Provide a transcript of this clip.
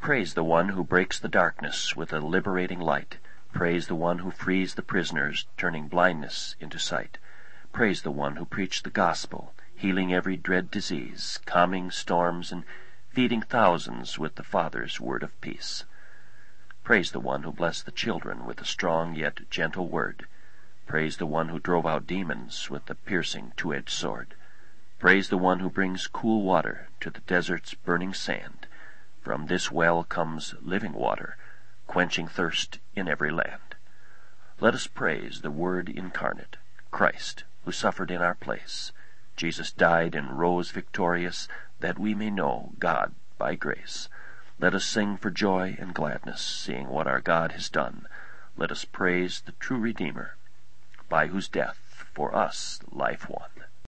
Praise the one who breaks the darkness with a liberating light. Praise the one who frees the prisoners, turning blindness into sight. Praise the one who preached the gospel, healing every dread disease, calming storms, and feeding thousands with the Father's word of peace. Praise the one who blessed the children with a strong yet gentle word. Praise the one who drove out demons with the piercing two-edged sword. Praise the one who brings cool water to the desert's burning sand. From this well comes living water, quenching thirst in every land. Let us praise the Word incarnate, Christ, who suffered in our place. Jesus died and rose victorious, that we may know God by grace. Let us sing for joy and gladness, seeing what our God has done. Let us praise the true Redeemer, by whose death for us life won.